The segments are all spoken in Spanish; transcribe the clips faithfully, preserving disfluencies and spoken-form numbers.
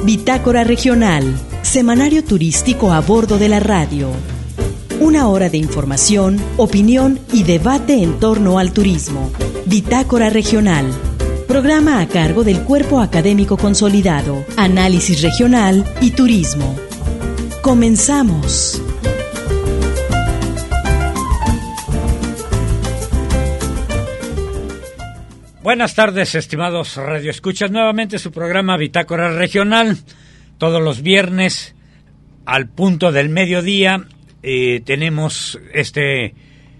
Bitácora Regional, semanario turístico a bordo de la radio. Una hora de información, opinión y debate en torno al turismo. Bitácora Regional, programa a cargo del Cuerpo Académico Consolidado, Análisis Regional y Turismo. Comenzamos. Buenas tardes, estimados radioescuchas. Nuevamente su programa Bitácora Regional, todos los viernes al punto del mediodía. Eh, tenemos este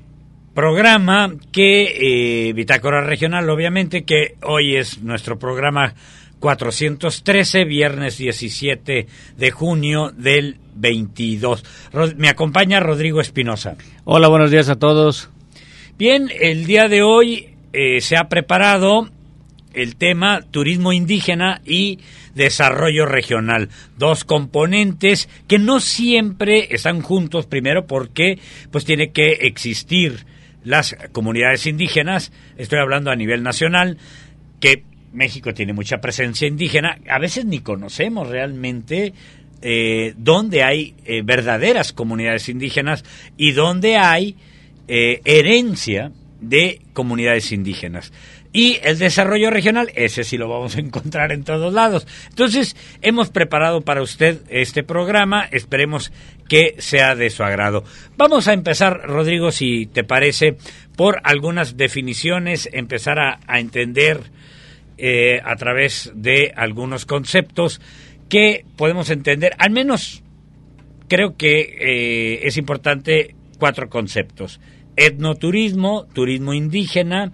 programa que, eh, Bitácora Regional, obviamente, que hoy es nuestro programa cuatrocientos trece, viernes diecisiete de junio del veintidós. Rod- me acompaña Rodrigo Espinosa. Hola, buenos días a todos. Bien, el día de hoy eh, se ha preparado el tema turismo indígena y desarrollo regional, dos componentes que no siempre están juntos, primero porque pues tiene que existir las comunidades indígenas, estoy hablando a nivel nacional, que México tiene mucha presencia indígena, a veces ni conocemos realmente eh, dónde hay eh, verdaderas comunidades indígenas y dónde hay eh, herencia de comunidades indígenas. Y el desarrollo regional, ese sí lo vamos a encontrar en todos lados. Entonces, hemos preparado para usted este programa, esperemos que sea de su agrado. Vamos a empezar, Rodrigo, si te parece, por algunas definiciones, empezar a, a entender eh, a través de algunos conceptos que podemos entender, al menos creo que eh, es importante cuatro conceptos: etnoturismo, turismo indígena,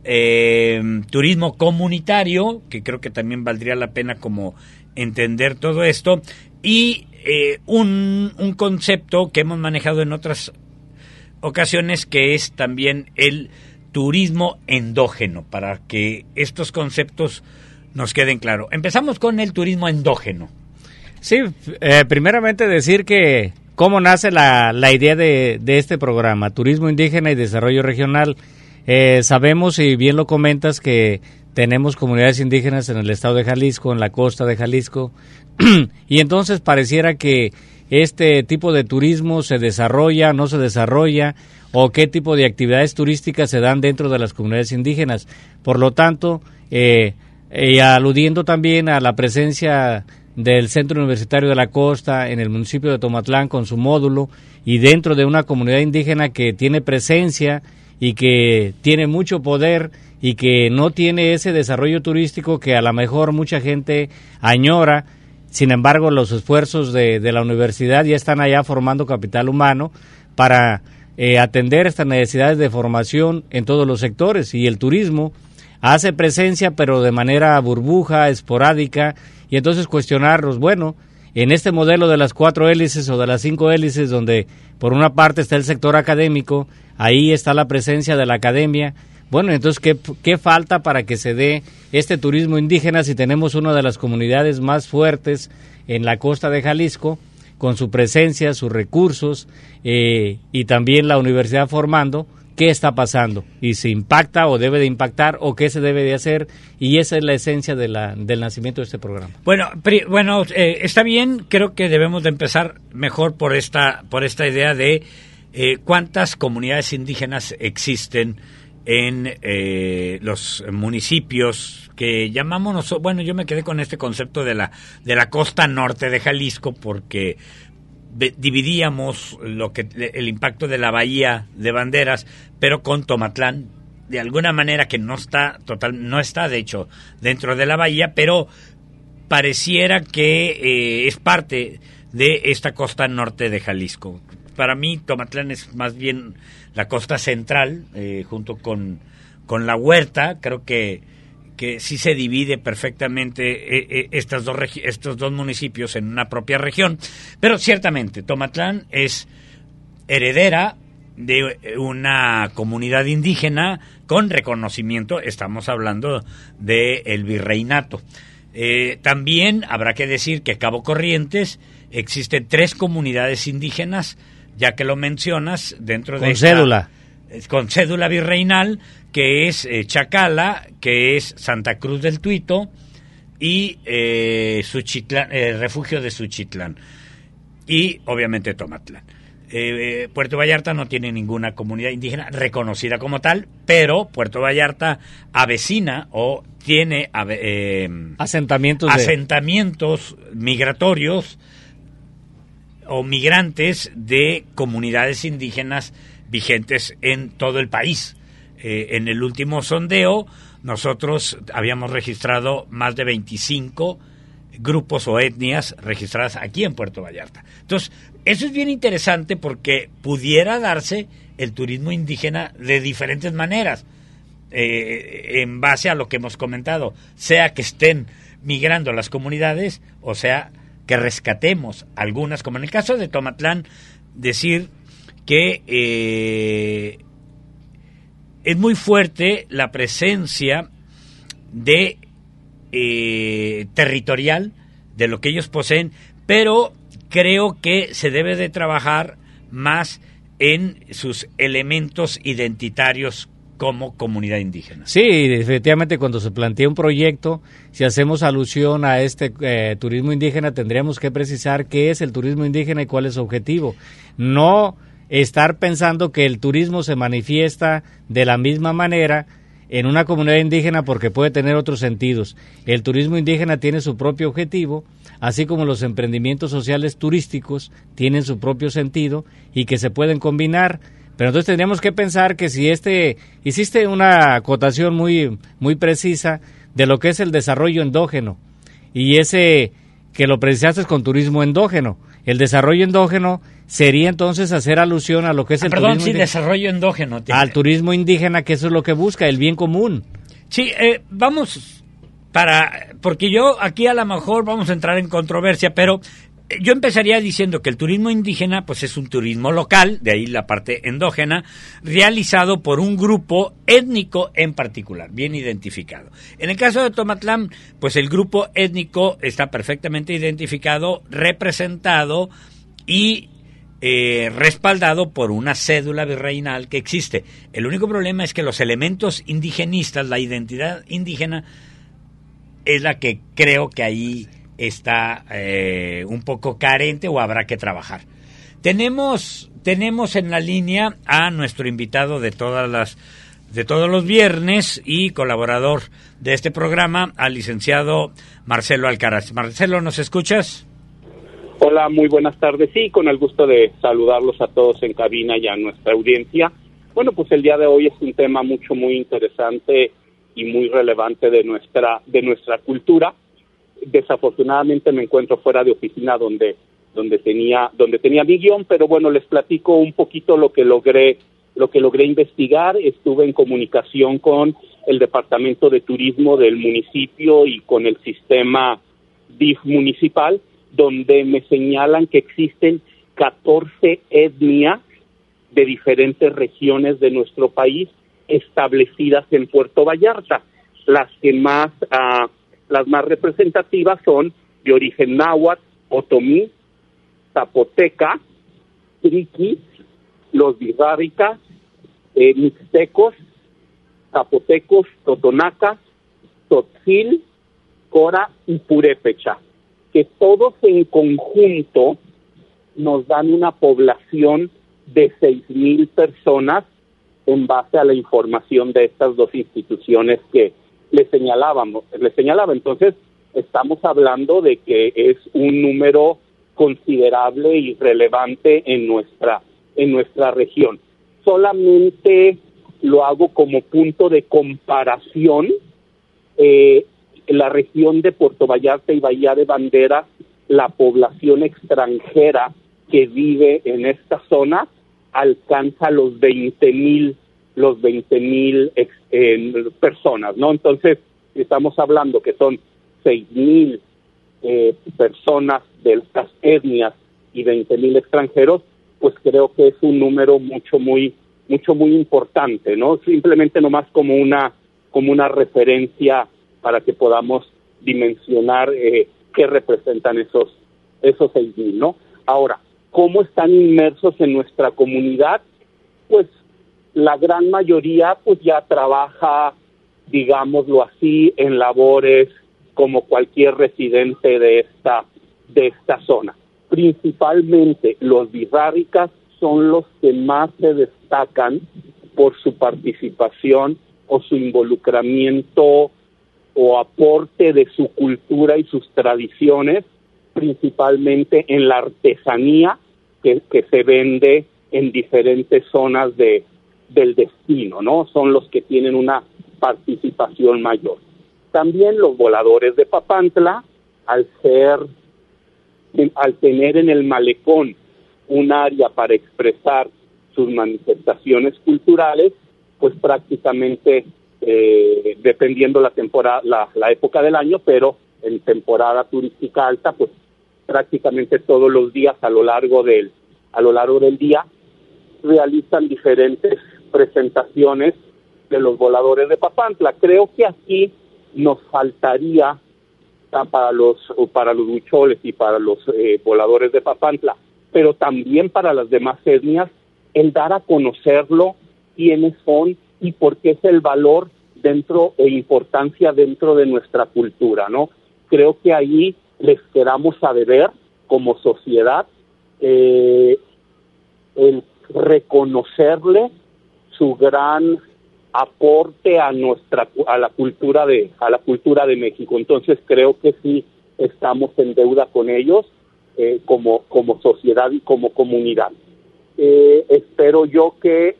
eh, turismo comunitario, que creo que también valdría la pena como entender todo esto, y eh, un, un concepto que hemos manejado en otras ocasiones, que es también el turismo endógeno, para que estos conceptos nos queden claros. Empezamos con el turismo endógeno. Sí, eh, primeramente decir que cómo nace la, la idea de, de este programa, Turismo Indígena y Desarrollo Regional. Eh, sabemos, y bien lo comentas, que tenemos comunidades indígenas en el estado de Jalisco, en la costa de Jalisco, y entonces pareciera que este tipo de turismo se desarrolla, no se desarrolla, o qué tipo de actividades turísticas se dan dentro de las comunidades indígenas. Por lo tanto, eh, eh, aludiendo también a la presencia del Centro Universitario de la Costa en el municipio de Tomatlán con su módulo, y dentro de una comunidad indígena que tiene presencia y que tiene mucho poder y que no tiene ese desarrollo turístico que a lo mejor mucha gente añora. Sin embargo, los esfuerzos de, de la universidad ya están allá formando capital humano para eh, atender estas necesidades de formación en todos los sectores, y el turismo hace presencia pero de manera burbuja, esporádica, y entonces cuestionarnos, bueno, en este modelo de las cuatro hélices o de las cinco hélices, donde por una parte está el sector académico, ahí está la presencia de la academia, bueno, entonces, ¿qué, qué falta para que se dé este turismo indígena si tenemos una de las comunidades más fuertes en la costa de Jalisco, con su presencia, sus recursos, eh, y también la universidad formando? ¿Qué está pasando? Y si impacta o debe de impactar, o qué se debe de hacer, y esa es la esencia de la, del nacimiento de este programa. Bueno, pri, bueno eh, está bien, creo que debemos de empezar mejor por esta, por esta idea de eh, cuántas comunidades indígenas existen en eh, los municipios que llamamos, bueno, yo me quedé con este concepto de la de la costa norte de Jalisco, porque de, dividíamos lo que el impacto de la bahía de Banderas, pero con Tomatlán, de alguna manera, que no está total, no está de hecho dentro de la bahía, pero pareciera que eh, es parte de esta costa norte de Jalisco. Para mí Tomatlán es más bien la costa central, eh, junto con, con la Huerta. Creo que, que sí se divide perfectamente eh, eh, estas dos regi- estos dos municipios en una propia región, pero ciertamente Tomatlán es heredera de una comunidad indígena con reconocimiento, estamos hablando del virreinato. Eh, también habrá que decir que Cabo Corrientes existen tres comunidades indígenas, ya que lo mencionas, dentro con de esta, cédula. Con cédula virreinal, que es eh, Chacala, que es Santa Cruz del Tuito, y eh, Suchitlán, eh, refugio de Suchitlán y obviamente Tomatlán. Eh, Puerto Vallarta no tiene ninguna comunidad indígena reconocida como tal, pero Puerto Vallarta avecina o tiene eh, asentamientos, asentamientos de... migratorios o migrantes de comunidades indígenas vigentes en todo el país. Eh, en el último sondeo nosotros habíamos registrado más de veinticinco grupos o etnias registradas aquí en Puerto Vallarta. Entonces, eso es bien interesante porque pudiera darse el turismo indígena de diferentes maneras, eh, en base a lo que hemos comentado, sea que estén migrando las comunidades, o sea, que rescatemos algunas, como en el caso de Tomatlán, decir que eh, es muy fuerte la presencia de Eh, territorial de lo que ellos poseen, pero creo que se debe de trabajar más en sus elementos identitarios como comunidad indígena. Sí, efectivamente, cuando se plantea un proyecto, si hacemos alusión a este eh, turismo indígena, tendríamos que precisar qué es el turismo indígena y cuál es su objetivo. No estar pensando que el turismo se manifiesta de la misma manera en una comunidad indígena porque puede tener otros sentidos. El turismo indígena tiene su propio objetivo, así como los emprendimientos sociales turísticos tienen su propio sentido y que se pueden combinar. Pero entonces tendríamos que pensar que si este, hiciste una acotación muy, muy precisa de lo que es el desarrollo endógeno, y ese que lo precisaste con turismo endógeno. El desarrollo endógeno sería entonces hacer alusión a lo que es ah, el perdón, turismo sí, indígena. desarrollo endógeno. Tiene. Al turismo indígena, que eso es lo que busca, el bien común. Sí, eh, vamos para, porque yo aquí a lo mejor vamos a entrar en controversia, pero yo empezaría diciendo que el turismo indígena pues es un turismo local, de ahí la parte endógena, realizado por un grupo étnico en particular, bien identificado. En el caso de Tomatlán, pues el grupo étnico está perfectamente identificado, representado y eh, respaldado por una cédula virreinal que existe. El único problema es que los elementos indigenistas, la identidad indígena, es la que creo que ahí está eh, un poco carente o habrá que trabajar. Tenemos tenemos en la línea a nuestro invitado de todas las de todos los viernes y colaborador de este programa, al licenciado Marcelo Alcaraz. Marcelo, ¿nos escuchas? Hola, muy buenas tardes. Sí, con el gusto de saludarlos a todos en cabina y a nuestra audiencia. Bueno, pues el día de hoy es un tema mucho muy interesante y muy relevante de nuestra de nuestra cultura. Desafortunadamente me encuentro fuera de oficina donde donde tenía donde tenía mi guión, pero bueno, les platico un poquito lo que logré lo que logré investigar. Estuve en comunicación con el Departamento de Turismo del municipio y con el sistema D I F municipal, donde me señalan que existen catorce etnias de diferentes regiones de nuestro país establecidas en Puerto Vallarta. Las que más uh, Las más representativas son de origen náhuatl, otomí, zapoteca, triquis, los birráricas, eh, mixtecos, zapotecos, totonacas, tzotzil, cora y purépecha, que todos en conjunto nos dan una población de seis mil personas en base a la información de estas dos instituciones que le señalábamos, le señalaba. Entonces, estamos hablando de que es un número considerable y relevante en nuestra en nuestra región. Solamente lo hago como punto de comparación. Eh, en la región de Puerto Vallarta y Bahía de Banderas, la población extranjera que vive en esta zona alcanza los veinte mil los veinte mil eh, personas, ¿no? Entonces, estamos hablando que son seis mil eh, personas de estas etnias y veinte mil extranjeros, pues creo que es un número mucho, muy, mucho, muy importante, ¿no? Simplemente nomás como una, como una referencia para que podamos dimensionar eh, qué representan esos, esos seis mil, ¿no? Ahora, ¿cómo están inmersos en nuestra comunidad? Pues la gran mayoría pues ya trabaja, digámoslo así, en labores como cualquier residente de esta, de esta zona. Principalmente los wixárikas son los que más se destacan por su participación o su involucramiento o aporte de su cultura y sus tradiciones, principalmente en la artesanía que, que se vende en diferentes zonas de, del destino, ¿no? Son los que tienen una participación mayor. También los voladores de Papantla, al ser, al tener en el malecón un área para expresar sus manifestaciones culturales, pues prácticamente, eh, dependiendo la temporada, la, la época del año, pero en temporada turística alta, pues prácticamente todos los días a lo largo del, a lo largo del día realizan diferentes presentaciones de los voladores de Papantla. Creo que aquí nos faltaría para los para los huicholes y para los eh, voladores de Papantla, pero también para las demás etnias, el dar a conocerlo quiénes son y por qué es el valor dentro e importancia dentro de nuestra cultura, ¿no? Creo que ahí les quedamos a deber como sociedad eh, el reconocerle su gran aporte a nuestra a la cultura de a la cultura de México. Entonces creo que sí estamos en deuda con ellos eh, como como sociedad y como comunidad. Eh, espero yo que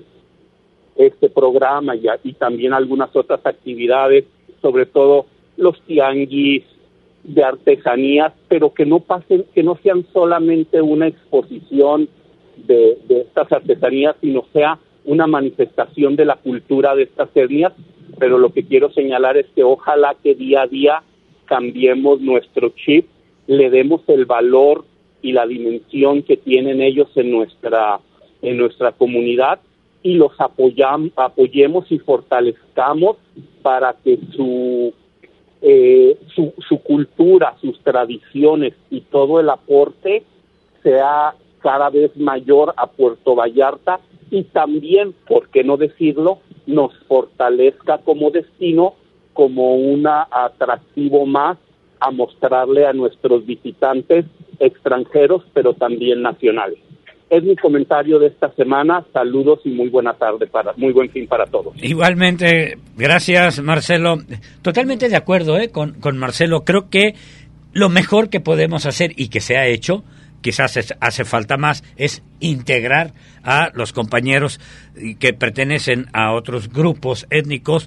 este programa y, y también algunas otras actividades, sobre todo los tianguis de artesanías, pero que no pasen, que no sean solamente una exposición de, de estas artesanías, sino sea una manifestación de la cultura de estas etnias. Pero lo que quiero señalar es que ojalá que día a día cambiemos nuestro chip, le demos el valor y la dimensión que tienen ellos en nuestra en nuestra comunidad y los apoyam, apoyemos y fortalezcamos para que su, eh, su su cultura, sus tradiciones y todo el aporte sea cada vez mayor a Puerto Vallarta y también, por qué no decirlo, nos fortalezca como destino, como un atractivo más a mostrarle a nuestros visitantes extranjeros, pero también nacionales. Es mi comentario de esta semana. Saludos y muy buena tarde, para muy buen fin para todos. Igualmente, gracias Marcelo. Totalmente de acuerdo eh, con, con Marcelo. Creo que lo mejor que podemos hacer y que se ha hecho, quizás es, hace falta más, es integrar a los compañeros que pertenecen a otros grupos étnicos,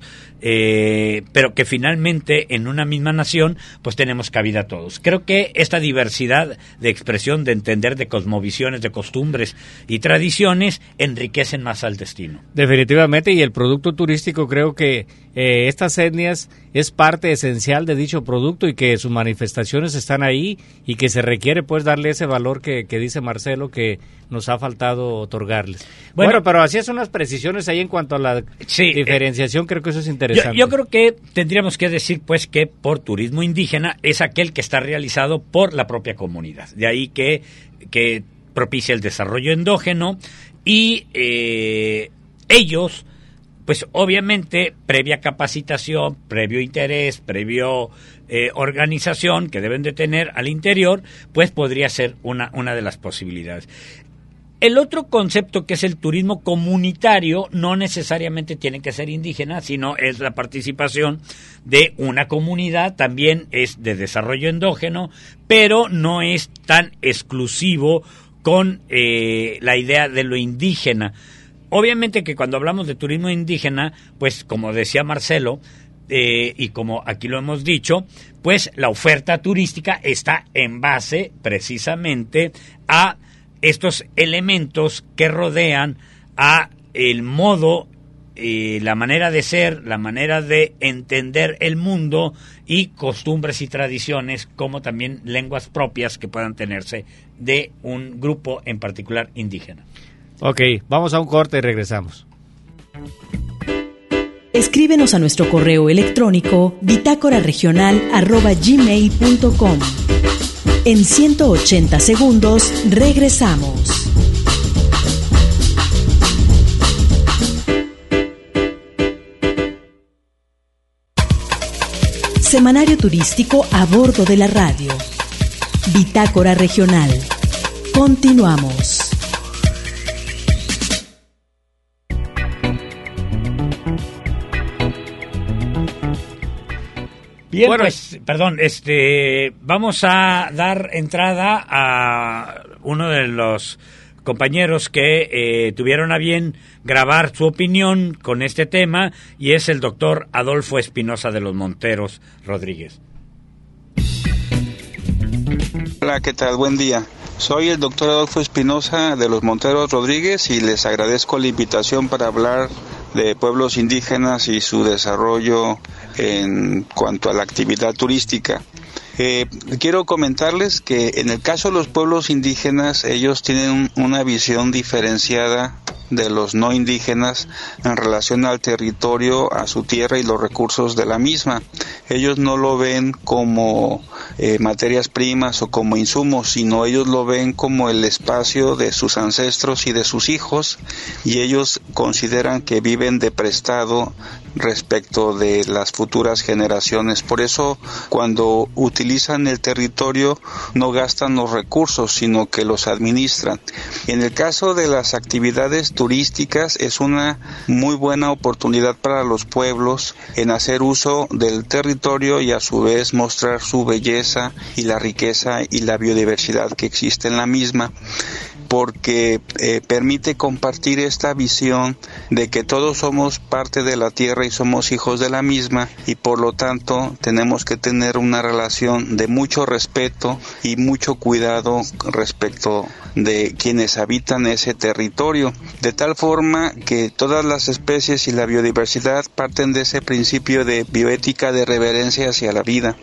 eh, pero que finalmente en una misma nación pues tenemos cabida todos. Creo que esta diversidad de expresión, de entender, de cosmovisiones, de costumbres y tradiciones enriquecen más al destino. Definitivamente, y el producto turístico, creo que eh, estas etnias es parte esencial de dicho producto y que sus manifestaciones están ahí y que se requiere pues darle ese valor que, que dice Marcelo que nos ha faltado otorgarles. Bueno, bueno, pero hacías unas precisiones ahí en cuanto a la sí, diferenciación, eh, creo que eso es interesante. Yo, yo creo que tendríamos que decir pues que por turismo indígena es aquel que está realizado por la propia comunidad, de ahí que, que propicia el desarrollo endógeno y eh, ellos, pues obviamente previa capacitación, previo interés, previo eh, organización que deben de tener al interior, pues podría ser una, una de las posibilidades. El otro concepto, que es el turismo comunitario, no necesariamente tiene que ser indígena, sino es la participación de una comunidad, también es de desarrollo endógeno, pero no es tan exclusivo con eh, la idea de lo indígena. Obviamente que cuando hablamos de turismo indígena, pues como decía Marcelo, eh, y como aquí lo hemos dicho, pues la oferta turística está en base precisamente a estos elementos que rodean a el modo, eh, la manera de ser, la manera de entender el mundo y costumbres y tradiciones, como también lenguas propias que puedan tenerse de un grupo en particular indígena. Ok, vamos a un corte y regresamos. Escríbenos a nuestro correo electrónico bitácora regional arroba gmail punto com. En ciento ochenta segundos regresamos. Semanario turístico a bordo de la radio. Bitácora regional. Continuamos. Bien, bueno, pues, perdón, este, vamos a dar entrada a uno de los compañeros que eh, tuvieron a bien grabar su opinión con este tema, y es el doctor Adolfo Espinosa de los Monteros Rodríguez. Hola, ¿qué tal? Buen día. Soy el doctor Adolfo Espinosa de los Monteros Rodríguez y les agradezco la invitación para hablar de pueblos indígenas y su desarrollo en cuanto a la actividad turística. Eh, quiero comentarles que en el caso de los pueblos indígenas, ellos tienen un, una visión diferenciada de los no indígenas en relación al territorio, a su tierra y los recursos de la misma. Ellos no lo ven como eh, materias primas o como insumos, sino ellos lo ven como el espacio de sus ancestros y de sus hijos, y ellos consideran que viven de prestado respecto de las futuras generaciones. Por eso, cuando utilizan el territorio, no gastan los recursos, sino que los administran. En el caso de las actividades turísticas, es una muy buena oportunidad para los pueblos en hacer uso del territorio y a su vez mostrar su belleza y la riqueza y la biodiversidad que existe en la misma, porque eh, permite compartir esta visión de que todos somos parte de la tierra y somos hijos de la misma, y por lo tanto tenemos que tener una relación de mucho respeto y mucho cuidado respecto de quienes habitan ese territorio, de tal forma que todas las especies y la biodiversidad parten de ese principio de bioética, de reverencia hacia la vida.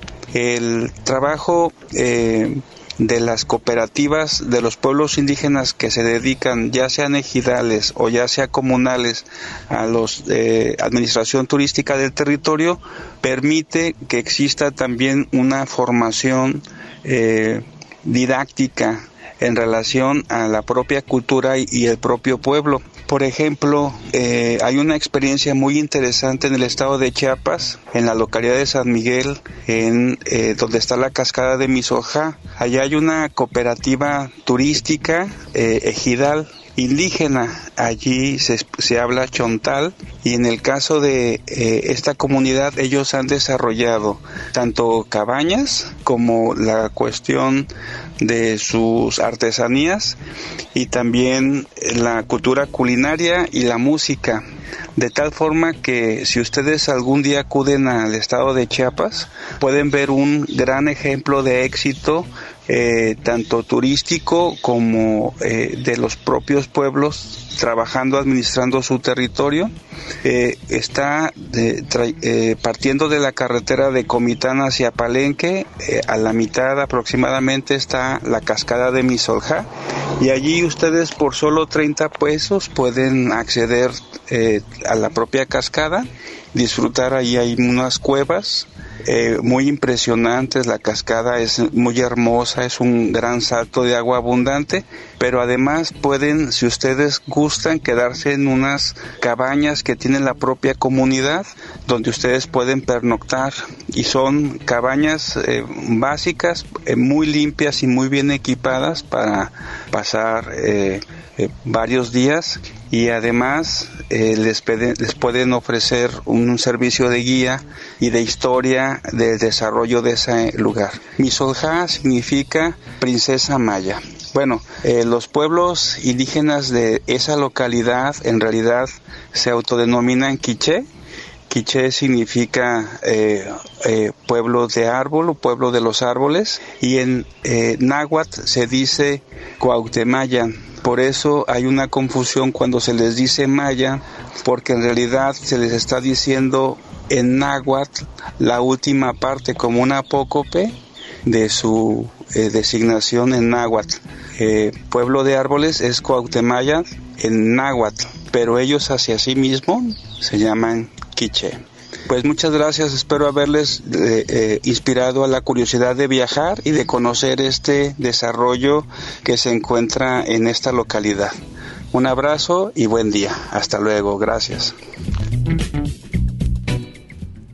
El trabajo eh, de las cooperativas de los pueblos indígenas que se dedican, ya sean ejidales o ya sea comunales, a la eh, administración turística del territorio, permite que exista también una formación eh, didáctica en relación a la propia cultura y, y el propio pueblo. Por ejemplo, eh, hay una experiencia muy interesante en el estado de Chiapas, en la localidad de San Miguel, en eh, donde está la cascada de Misoljá. Allá hay una cooperativa turística eh, ejidal indígena. Allí se, se habla chontal, y en el caso de eh, esta comunidad, ellos han desarrollado tanto cabañas como la cuestión de sus artesanías y también la cultura culinaria y la música, de tal forma que si ustedes algún día acuden al estado de Chiapas, pueden ver un gran ejemplo de éxito eh, tanto turístico como eh, de los propios pueblos trabajando, administrando su territorio. Eh, está de, tra- eh, partiendo de la carretera de Comitán hacia Palenque, eh, a la mitad aproximadamente está la cascada de Misoljá, y allí ustedes por solo treinta pesos pueden acceder eh, a la propia cascada, disfrutar. Ahí hay unas cuevas eh, muy impresionantes. La cascada es muy hermosa, es un gran salto de agua abundante, pero además pueden, si ustedes gustan, quedarse en unas cabañas que tiene la propia comunidad, donde ustedes pueden pernoctar, y son cabañas eh, básicas, eh, muy limpias y muy bien equipadas para pasar eh, eh, varios días, y además eh, les, pede, les pueden ofrecer un, un servicio de guía y de historia del desarrollo de ese lugar. Misoljá significa princesa maya. Bueno, eh, los pueblos indígenas de esa localidad en realidad se autodenominan quiché. Quiché significa eh, eh, pueblo de árbol o pueblo de los árboles, y en eh, náhuatl se dice Cuauhtemayan. Por eso hay una confusión cuando se les dice maya, porque en realidad se les está diciendo en náhuatl la última parte, como una apócope de su eh, designación en náhuatl. Eh, pueblo de árboles es Cuauhtemayan en náhuatl, pero ellos hacia sí mismos se llaman quiché. Pues muchas gracias, espero haberles eh, eh, inspirado a la curiosidad de viajar y de conocer este desarrollo que se encuentra en esta localidad. Un abrazo y buen día. Hasta luego, gracias.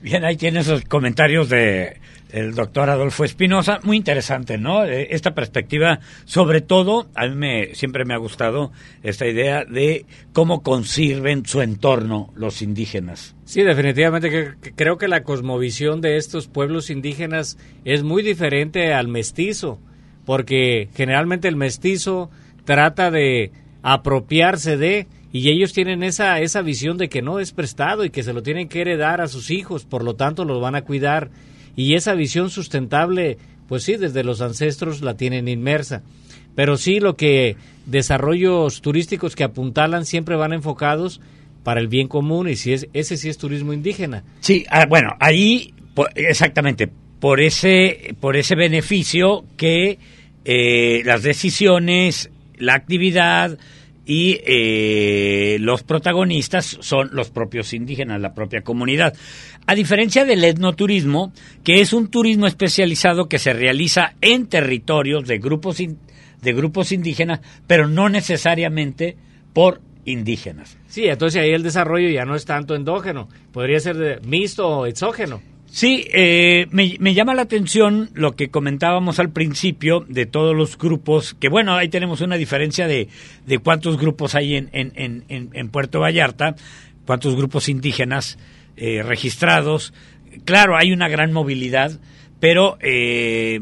Bien, ahí tiene esos comentarios de el doctor Adolfo Espinosa, muy interesante, ¿no? Esta perspectiva, sobre todo, a mí me, siempre me ha gustado esta idea de cómo conciben su entorno los indígenas. Sí, definitivamente que, creo que la cosmovisión de estos pueblos indígenas es muy diferente al mestizo, porque generalmente el mestizo trata de apropiarse de, y ellos tienen esa, esa visión de que no es prestado y que se lo tienen que heredar a sus hijos, por lo tanto los van a cuidar. Y esa visión sustentable, pues sí, desde los ancestros la tienen inmersa. Pero sí, lo que desarrollos turísticos que apuntalan siempre van enfocados para el bien común, y si es ese sí es turismo indígena. Sí, ah, bueno, ahí por, exactamente, por ese, por ese beneficio que eh, las decisiones, la actividad y eh, los protagonistas son los propios indígenas, la propia comunidad. A diferencia del etnoturismo, que es un turismo especializado que se realiza en territorios de grupos in, de grupos indígenas, pero no necesariamente por indígenas. Sí, entonces ahí el desarrollo ya no es tanto endógeno, podría ser de mixto o exógeno. Sí, eh, me, me llama la atención lo que comentábamos al principio de todos los grupos, que bueno, ahí tenemos una diferencia de, de cuántos grupos hay en, en, en, en Puerto Vallarta, cuántos grupos indígenas eh, registrados. Claro, hay una gran movilidad, pero eh,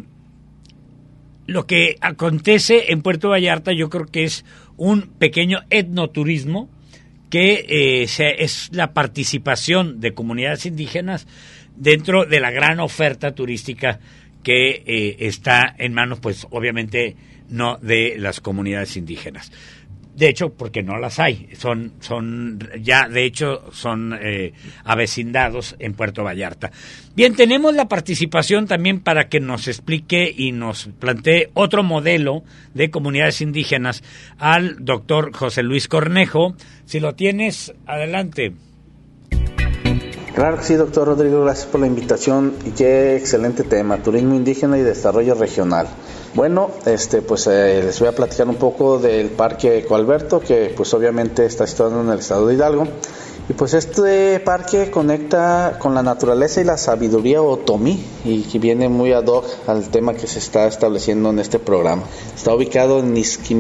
lo que acontece en Puerto Vallarta yo creo que es un pequeño etnoturismo, que eh, se, es la participación de comunidades indígenas dentro de la gran oferta turística que eh, está en manos, pues obviamente no de las comunidades indígenas. De hecho, porque no las hay, son, son ya de hecho son eh, avecindados en Puerto Vallarta. Bien, tenemos la participación también para que nos explique y nos plantee otro modelo de comunidades indígenas al doctor José Luis Cornejo. Si lo tienes, adelante. Claro que sí, doctor Rodrigo, gracias por la invitación y qué excelente tema, turismo indígena y desarrollo regional. Bueno, este, pues eh, les voy a platicar un poco del Parque Ecoalberto, que pues obviamente está situado en el estado de Hidalgo. Y pues este parque conecta con la naturaleza y la sabiduría otomí, y que viene muy ad hoc al tema que se está estableciendo en este programa. Está ubicado en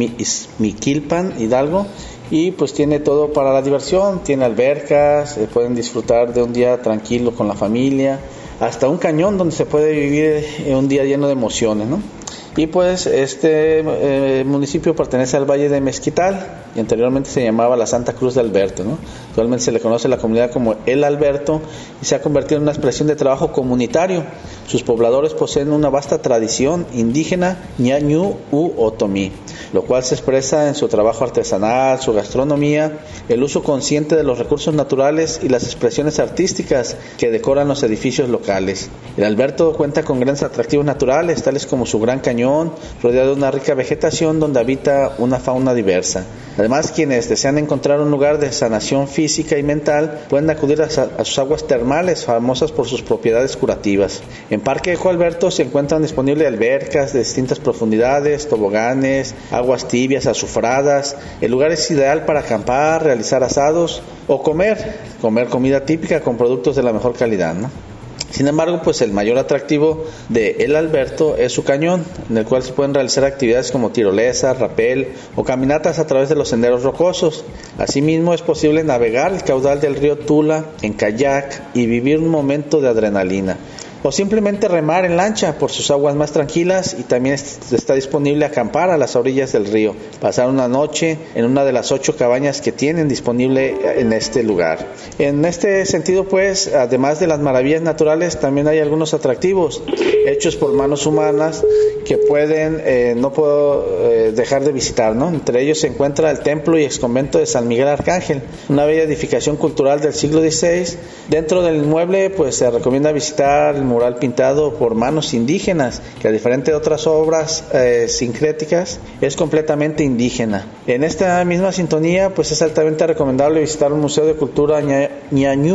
Izmiquilpan, Hidalgo, y pues tiene todo para la diversión, tiene albercas, eh, pueden disfrutar de un día tranquilo con la familia, hasta un cañón donde se puede vivir eh, un día lleno de emociones, ¿no? Y pues este eh, municipio pertenece al Valle de Mezquital y anteriormente se llamaba la Santa Cruz de Alberto, ¿no? Actualmente se le conoce a la comunidad como El Alberto y se ha convertido en una expresión de trabajo comunitario. Sus pobladores poseen una vasta tradición indígena ñañú u otomí, lo cual se expresa en su trabajo artesanal, su gastronomía, el uso consciente de los recursos naturales y las expresiones artísticas que decoran los edificios locales. El Alberto cuenta con grandes atractivos naturales, tales como su gran cañón, rodeado de una rica vegetación donde habita una fauna diversa. Además, quienes desean encontrar un lugar de sanación física y mental pueden acudir a, a sus aguas termales, famosas por sus propiedades curativas. En Parque Ecoalberto se encuentran disponibles albercas de distintas profundidades, toboganes, aguas tibias, azufradas. El lugar es ideal para acampar, realizar asados o comer, comer comida típica con productos de la mejor calidad, ¿no? Sin embargo, pues el mayor atractivo de El Alberto es su cañón, en el cual se pueden realizar actividades como tirolesa, rapel o caminatas a través de los senderos rocosos. Asimismo, es posible navegar el caudal del río Tula en kayak y vivir un momento de adrenalina, o simplemente remar en lancha por sus aguas más tranquilas, y también está disponible acampar a las orillas del río, pasar una noche en una de las ocho cabañas que tienen disponible en este lugar. En este sentido, pues, además de las maravillas naturales, también hay algunos atractivos hechos por manos humanas que pueden, eh, no puedo eh, dejar de visitar, ¿no? Entre ellos se encuentra el templo y exconvento de San Miguel Arcángel, una bella edificación cultural del siglo dieciséis. Dentro del inmueble, pues, se recomienda visitar el mural pintado por manos indígenas, que a diferencia de otras obras eh, sincréticas, es completamente indígena. En esta misma sintonía, pues es altamente recomendable visitar un museo de cultura ñañú,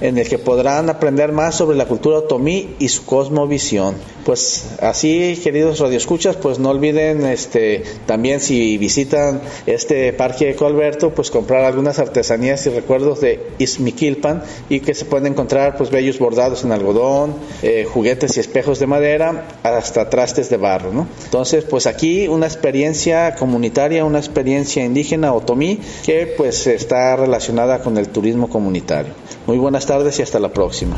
en el que podrán aprender más sobre la cultura otomí y su cosmovisión. Pues así, queridos radioescuchas, pues no olviden este también, si visitan este Parque Ecoalberto, pues comprar algunas artesanías y recuerdos de Ixmiquilpan, y que se pueden encontrar pues bellos bordados en algodón, eh, juguetes y espejos de madera, hasta trastes de barro, ¿no? Entonces, pues aquí una experiencia comunitaria, una experiencia indígena otomí que pues está relacionada con el turismo comunitario. Muy buenas tardes y hasta la próxima.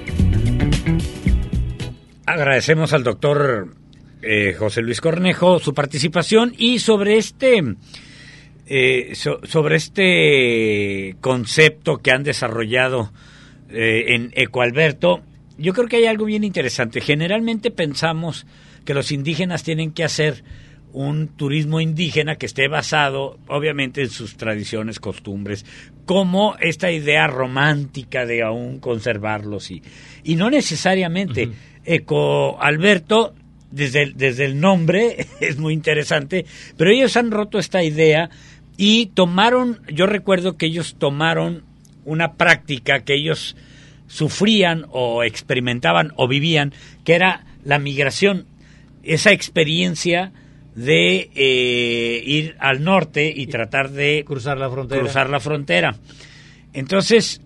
Agradecemos al doctor eh, José Luis Cornejo su participación y sobre este eh, so, sobre este concepto que han desarrollado eh, en Ecoalberto. Yo creo que hay algo bien interesante. Generalmente pensamos que los indígenas tienen que hacer un turismo indígena que esté basado, obviamente, en sus tradiciones, costumbres, como esta idea romántica de aún conservarlos, y, y no necesariamente. Uh-huh. Ecoalberto, desde el, desde el nombre, es muy interesante, pero ellos han roto esta idea y tomaron, yo recuerdo que ellos tomaron una práctica que ellos sufrían o experimentaban o vivían, que era la migración, esa experiencia de eh, ir al norte y tratar de cruzar la frontera. Cruzar la frontera. Entonces,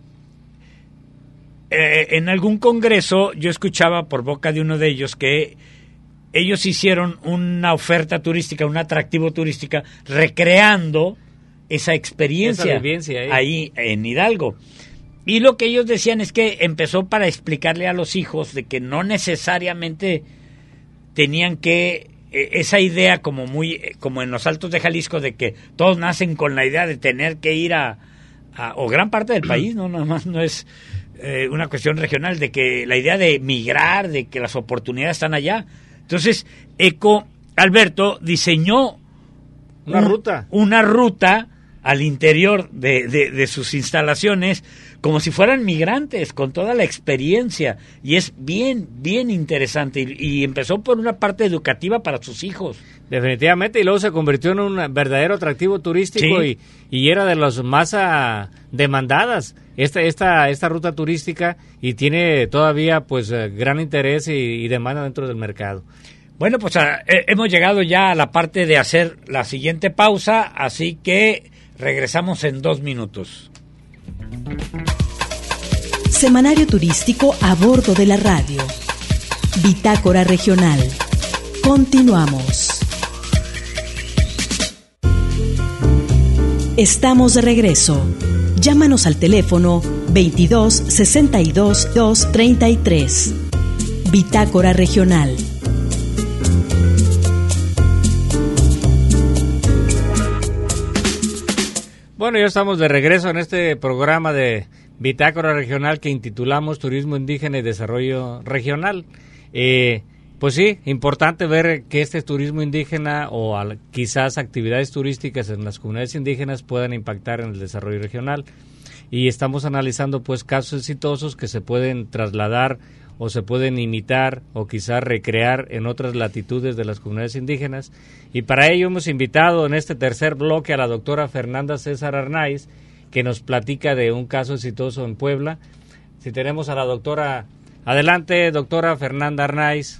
eh, en algún congreso yo escuchaba por boca de uno de ellos que ellos hicieron una oferta turística, un atractivo turística, recreando esa experiencia, esa vivencia ahí. ahí en Hidalgo. Y lo que ellos decían es que empezó para explicarle a los hijos de que no necesariamente tenían que, eh, esa idea como muy como en los Altos de Jalisco, de que todos nacen con la idea de tener que ir a, a o gran parte del país, no nada más no es eh, una cuestión regional, de que la idea de migrar, de que las oportunidades están allá. Entonces, Ecoalberto diseñó una un, ruta, una ruta al interior de, de, de sus instalaciones, como si fueran migrantes, con toda la experiencia, y es bien, bien interesante, y, y empezó por una parte educativa para sus hijos. Definitivamente, y luego se convirtió en un verdadero atractivo turístico, sí. y, y era de las más uh, demandadas esta, esta, esta ruta turística, y tiene todavía pues uh, gran interés y, y demanda dentro del mercado. Bueno, pues a, eh, hemos llegado ya a la parte de hacer la siguiente pausa, así que regresamos en dos minutos. Semanario turístico a bordo de la radio. Bitácora regional. Continuamos. Estamos de regreso. Llámanos al teléfono veintidós sesenta y dos dos treinta y tres. Bitácora regional. Bueno, ya estamos de regreso en este programa de Bitácora Regional que intitulamos Turismo Indígena y Desarrollo Regional. Eh, pues sí, importante ver que este turismo indígena o al, quizás actividades turísticas en las comunidades indígenas puedan impactar en el desarrollo regional. Y estamos analizando pues casos exitosos que se pueden trasladar o se pueden imitar o quizás recrear en otras latitudes de las comunidades indígenas. Y para ello hemos invitado en este tercer bloque a la doctora Fernanda César Arnaiz, que nos platica de un caso exitoso en Puebla. Si tenemos a la doctora, adelante, doctora Fernanda Arnaiz.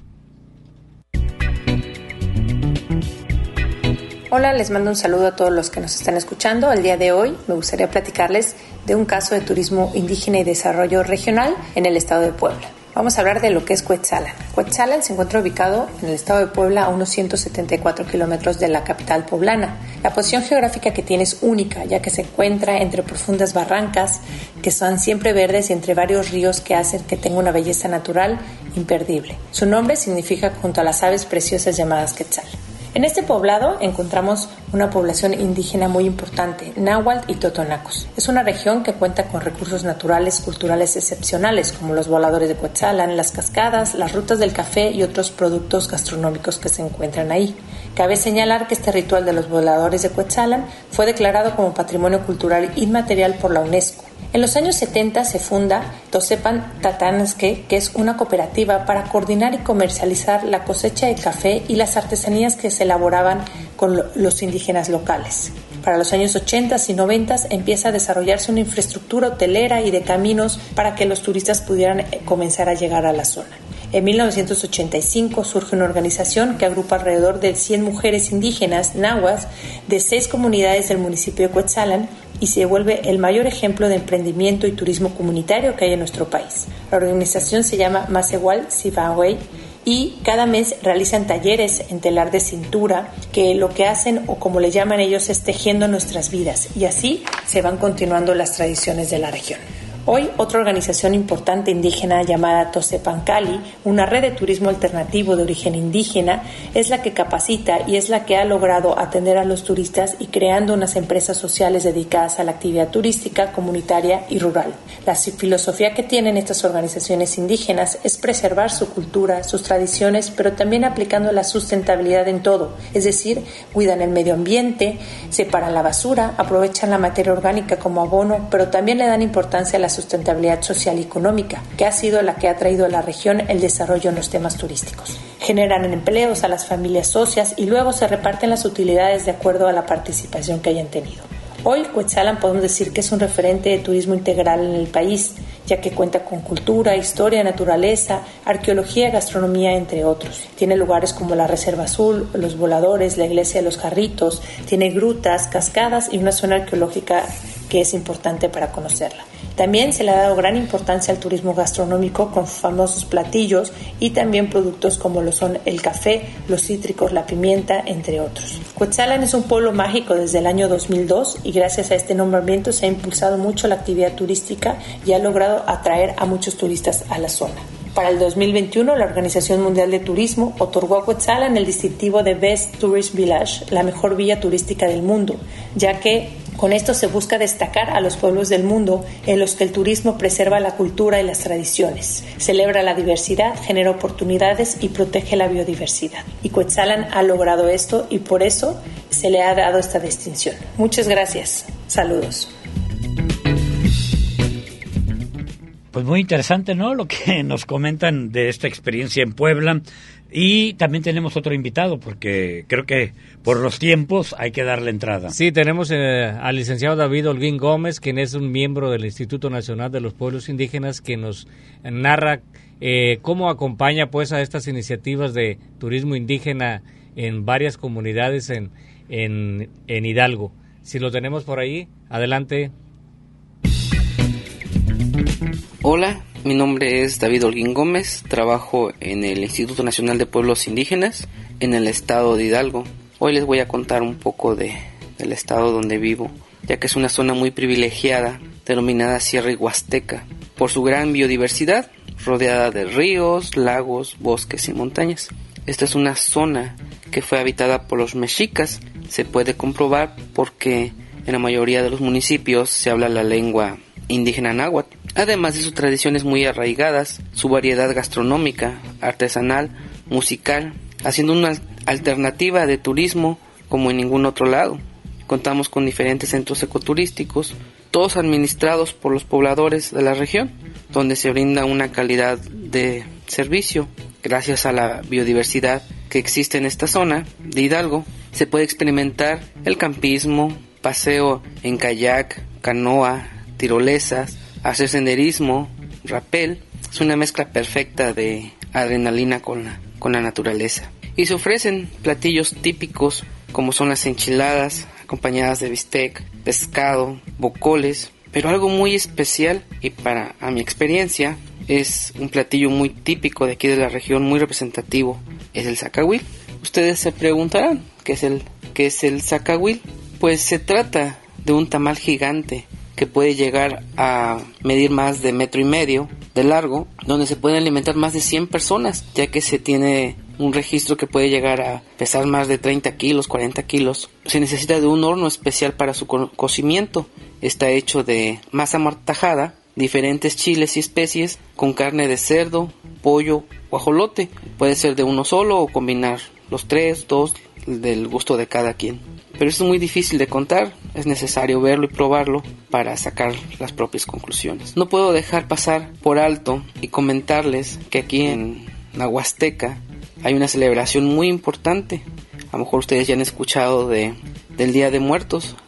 Hola, les mando un saludo a todos los que nos están escuchando. El día de hoy me gustaría platicarles de un caso de turismo indígena y desarrollo regional en el estado de Puebla. Vamos a hablar de lo que es Cuetzalan. Cuetzalan se encuentra ubicado en el estado de Puebla a unos ciento setenta y cuatro kilómetros de la capital poblana. La posición geográfica que tiene es única, ya que se encuentra entre profundas barrancas que son siempre verdes y entre varios ríos que hacen que tenga una belleza natural imperdible. Su nombre significa junto a las aves preciosas llamadas quetzal. En este poblado encontramos una población indígena muy importante, náhuatl y totonacos. Es una región que cuenta con recursos naturales culturales excepcionales, como los voladores de Cuetzalan, las cascadas, las rutas del café y otros productos gastronómicos que se encuentran ahí. Cabe señalar que este ritual de los voladores de Cuetzalan fue declarado como Patrimonio Cultural Inmaterial por la UNESCO. En los años setenta se funda Tosepan Tatanasque, que es una cooperativa para coordinar y comercializar la cosecha de café y las artesanías que se elaboraban con los indígenas locales. Para los años ochenta y noventa empieza a desarrollarse una infraestructura hotelera y de caminos para que los turistas pudieran comenzar a llegar a la zona. En mil novecientos ochenta y cinco surge una organización que agrupa alrededor de cien mujeres indígenas náhuatl de seis comunidades del municipio de Cuetzalan y se vuelve el mayor ejemplo de emprendimiento y turismo comunitario que hay en nuestro país. La organización se llama Masewal Sibawey y cada mes realizan talleres en telar de cintura que lo que hacen, o como le llaman ellos, es tejiendo nuestras vidas, y así se van continuando las tradiciones de la región. Hoy, otra organización importante indígena llamada Tosepancali, una red de turismo alternativo de origen indígena, es la que capacita y es la que ha logrado atender a los turistas y creando unas empresas sociales dedicadas a la actividad turística, comunitaria y rural. La filosofía que tienen estas organizaciones indígenas es preservar su cultura, sus tradiciones, pero también aplicando la sustentabilidad en todo, es decir, cuidan el medio ambiente, separan la basura, aprovechan la materia orgánica como abono, pero también le dan importancia a la sustentabilidad social y económica, que ha sido la que ha traído a la región el desarrollo en los temas turísticos. Generan empleos a las familias socias y luego se reparten las utilidades de acuerdo a la participación que hayan tenido. Hoy, Cuetzalan podemos decir que es un referente de turismo integral en el país, ya que cuenta con cultura, historia, naturaleza, arqueología, gastronomía, entre otros. Tiene lugares como la Reserva Azul, los Voladores, la Iglesia de los Jarritos, tiene grutas, cascadas y una zona arqueológica que es importante para conocerla. También se le ha dado gran importancia al turismo gastronómico con famosos platillos y también productos como lo son el café, los cítricos, la pimienta, entre otros. Cuetzalan es un pueblo mágico desde el año dos mil dos y gracias a este nombramiento se ha impulsado mucho la actividad turística y ha logrado atraer a muchos turistas a la zona. Para el dos mil veintiuno, la Organización Mundial de Turismo otorgó a Cuetzalan el distintivo de Best Tourist Village, la mejor villa turística del mundo, ya que con esto se busca destacar a los pueblos del mundo en los que el turismo preserva la cultura y las tradiciones, celebra la diversidad, genera oportunidades y protege la biodiversidad. Y Cuetzalan ha logrado esto y por eso se le ha dado esta distinción. Muchas gracias. Saludos. Pues muy interesante, ¿no?, lo que nos comentan de esta experiencia en Puebla. Y también tenemos otro invitado, porque creo que por los tiempos hay que darle entrada. Sí, tenemos eh, al licenciado David Holguín Gómez, quien es un miembro del Instituto Nacional de los Pueblos Indígenas, que nos narra eh, cómo acompaña pues a estas iniciativas de turismo indígena en varias comunidades en, en, en Hidalgo. Si lo tenemos por ahí, adelante. Hola, mi nombre es David Holguín Gómez, trabajo en el Instituto Nacional de Pueblos Indígenas en el estado de Hidalgo. Hoy les voy a contar un poco de, del estado donde vivo, ya que es una zona muy privilegiada, denominada Sierra Huasteca, por su gran biodiversidad, rodeada de ríos, lagos, bosques y montañas. Esta es una zona que fue habitada por los mexicas, se puede comprobar porque en la mayoría de los municipios se habla la lengua indígena náhuatl. Además de sus tradiciones muy arraigadas, su variedad gastronómica, artesanal, musical, haciendo una alternativa de turismo como en ningún otro lado. Contamos con diferentes centros ecoturísticos, todos administrados por los pobladores de la región, donde se brinda una calidad de servicio. Gracias a la biodiversidad que existe en esta zona de Hidalgo, se puede experimentar el campismo, paseo en kayak, canoa, tirolesas, hacer senderismo, rapel. Es una mezcla perfecta de adrenalina con la, con la naturaleza. Y se ofrecen platillos típicos como son las enchiladas, acompañadas de bistec, pescado, bocoles. Pero algo muy especial, y para a mi experiencia, es un platillo muy típico de aquí de la región, muy representativo, es el zacahuil. Ustedes se preguntarán, ¿qué es el, qué es el zacahuil? Pues se trata de un tamal gigante que puede llegar a medir más de metro y medio de largo, donde se pueden alimentar más de cien personas, ya que se tiene un registro que puede llegar a pesar más de treinta kilos, cuarenta kilos. Se necesita de un horno especial para su co- cocimiento. Está hecho de masa amortajada, diferentes chiles y especies, con carne de cerdo, pollo o ajolote. Puede ser de uno solo o combinar los tres, dos, del gusto de cada quien. Pero esto es muy difícil de contar, es necesario verlo y probarlo para sacar las propias conclusiones. No puedo dejar pasar por alto y comentarles que aquí en la Huasteca hay una celebración muy importante. A lo mejor ustedes ya han escuchado de, del Día de Muertos.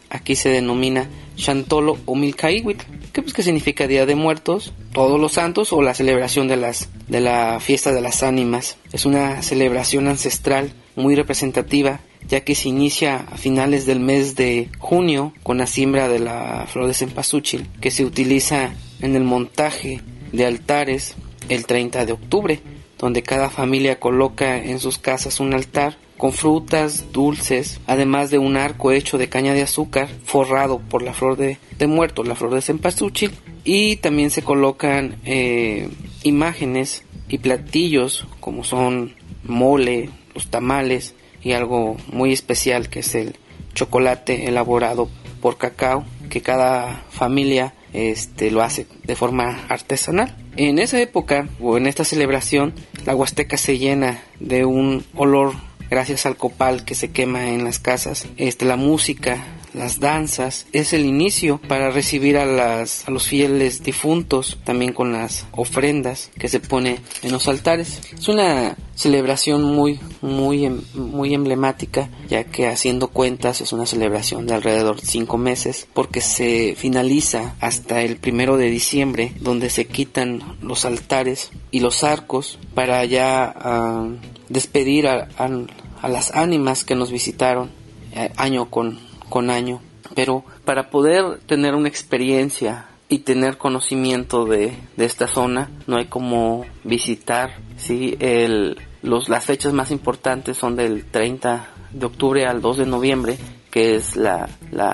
aquí se denomina Xantolo o Milcaíhuitl, que pues que significa Día de Muertos, Todos los Santos o la celebración de las de la fiesta de las ánimas. Es una celebración ancestral muy representativa, ya que se inicia a finales del mes de junio con la siembra de la flor de cempasúchil, que se utiliza en el montaje de altares el treinta de octubre, donde cada familia coloca en sus casas un altar con frutas, dulces, además de un arco hecho de caña de azúcar forrado por la flor de, de muerto, la flor de cempasúchil, y también se colocan eh, imágenes y platillos como son mole, los tamales y algo muy especial que es el chocolate elaborado por cacao, que cada familia este, lo hace de forma artesanal. En esa época o en esta celebración la Huasteca se llena de un olor gracias al copal que se quema en las casas. Este, la música, las danzas, es el inicio para recibir a, las, a los fieles difuntos, también con las ofrendas que se pone en los altares. Es una celebración muy, muy, muy emblemática, ya que haciendo cuentas es una celebración de alrededor de cinco meses, porque se finaliza hasta el primero de diciembre, donde se quitan los altares y los arcos para ya uh, despedir a, a, a las ánimas que nos visitaron eh, año con con año. Pero para poder tener una experiencia y tener conocimiento de, de esta zona, no hay como visitar, ¿sí? El, los, las fechas más importantes son del treinta de octubre al dos de noviembre, que es la,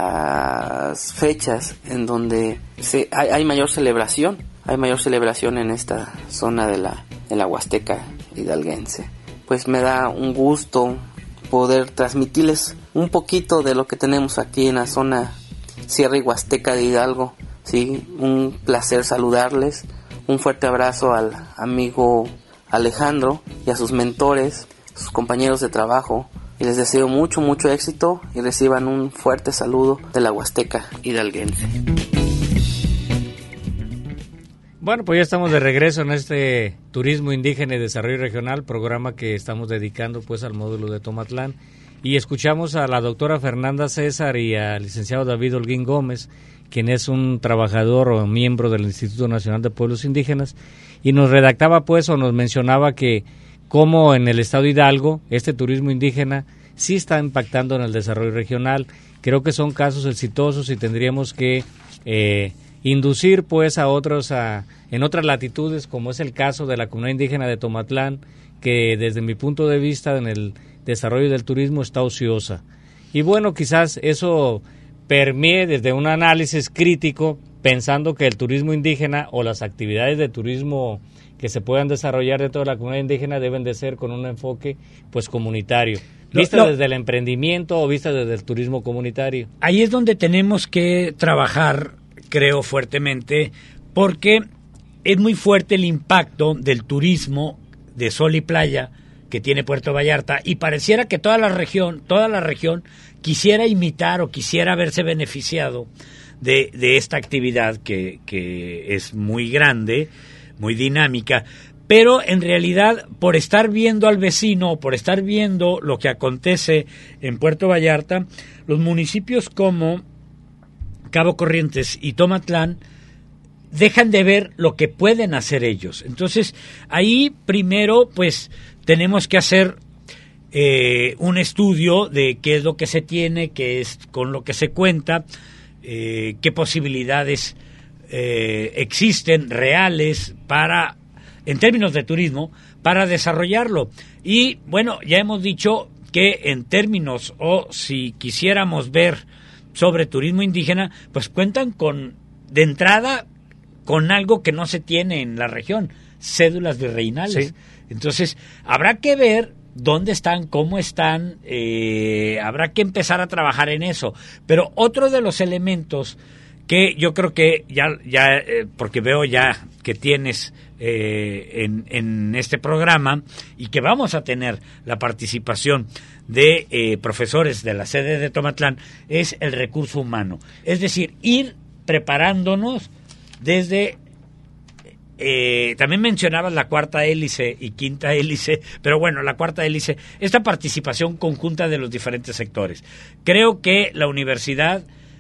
las fechas en donde se, hay, hay mayor celebración, hay mayor celebración en esta zona de la, de la Huasteca hidalguense. Pues me da un gusto poder transmitirles un poquito de lo que tenemos aquí en la zona Sierra y Huasteca de Hidalgo. Sí, un placer saludarles, un fuerte abrazo al amigo Alejandro y a sus mentores, sus compañeros de trabajo, y les deseo mucho, mucho éxito y reciban un fuerte saludo de la Huasteca hidalguense. Bueno, pues ya estamos de regreso en este Turismo Indígena y Desarrollo Regional, programa que estamos dedicando pues al módulo de Tomatlán, y escuchamos a la doctora Fernanda César y al licenciado David Holguín Gómez, quien es un trabajador o miembro del Instituto Nacional de Pueblos Indígenas, y nos redactaba pues o nos mencionaba que cómo en el estado de Hidalgo este turismo indígena sí está impactando en el desarrollo regional. Creo que son casos exitosos y tendríamos que eh, inducir pues a otros a, en otras latitudes, como es el caso de la comunidad indígena de Tomatlán, que desde mi punto de vista en el desarrollo del turismo está ociosa. Y bueno, quizás eso permee desde un análisis crítico, pensando que el turismo indígena o las actividades de turismo que se puedan desarrollar dentro de la comunidad indígena deben de ser con un enfoque pues comunitario, vista no, no. desde el emprendimiento o vista desde el turismo comunitario. Ahí es donde tenemos que trabajar, creo fuertemente, porque es muy fuerte el impacto del turismo de sol y playa que tiene Puerto Vallarta, y pareciera que toda la región, toda la región quisiera imitar o quisiera verse beneficiado de, de esta actividad que, que es muy grande, muy dinámica, pero en realidad por estar viendo al vecino, por estar viendo lo que acontece en Puerto Vallarta, los municipios como Cabo Corrientes y Tomatlán dejan de ver lo que pueden hacer ellos. Entonces, ahí primero, pues, tenemos que hacer eh, un estudio de qué es lo que se tiene, qué es con lo que se cuenta, eh, qué posibilidades eh, existen reales para, en términos de turismo, para desarrollarlo. Y, bueno, ya hemos dicho que en términos, o si quisiéramos ver sobre turismo indígena, pues cuentan con, de entrada, con algo que no se tiene en la región, cédulas virreinales. Sí. Entonces, habrá que ver dónde están, cómo están, eh, habrá que empezar a trabajar en eso. Pero otro de los elementos que yo creo que ya, ya eh, porque veo ya que tienes eh, en, en este programa y que vamos a tener la participación de eh, profesores de la sede de Tomatlán, es el recurso humano. Es decir, ir preparándonos desde... Eh, también mencionabas la cuarta hélice y quinta hélice, pero bueno, la cuarta hélice, esta participación conjunta de los diferentes sectores. Creo que la universidad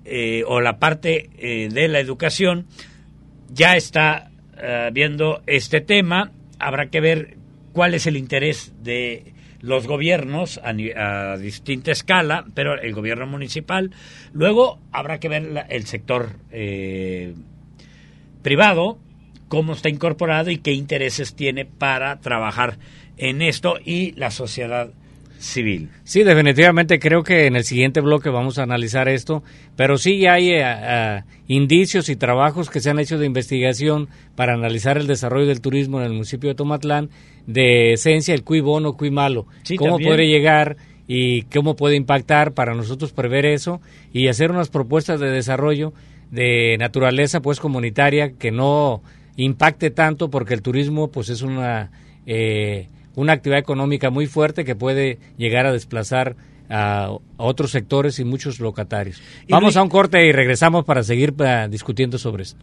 eh, o la parte eh, de la educación ya está eh, viendo este tema. Habrá que ver cuál es el interés de los gobiernos a, a distinta escala, pero el gobierno municipal. Luego habrá que ver la, el sector eh, privado, cómo está incorporado y qué intereses tiene para trabajar en esto, y la sociedad civil. Sí, definitivamente creo que en el siguiente bloque vamos a analizar esto, pero sí hay uh, uh, indicios y trabajos que se han hecho de investigación para analizar el desarrollo del turismo en el municipio de Tomatlán, de esencia el cui bono, cui malo, sí, cómo también puede llegar y cómo puede impactar para nosotros prever eso y hacer unas propuestas de desarrollo de naturaleza pues comunitaria que no impacte tanto, porque el turismo pues es una eh, una actividad económica muy fuerte que puede llegar a desplazar a, a otros sectores y muchos locatarios. Y Vamos Luis, a un corte y regresamos para seguir uh, discutiendo sobre esto.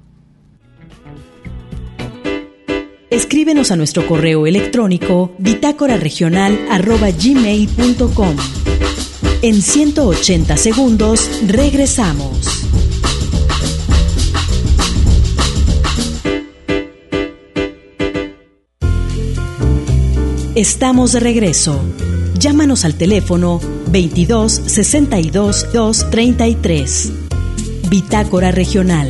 Escríbenos a nuestro correo electrónico bitácora regional arroba gmail punto com. En ciento ochenta segundos regresamos. Estamos de regreso. Llámanos al teléfono veintidós sesenta y dos dos treinta y tres. Bitácora Regional.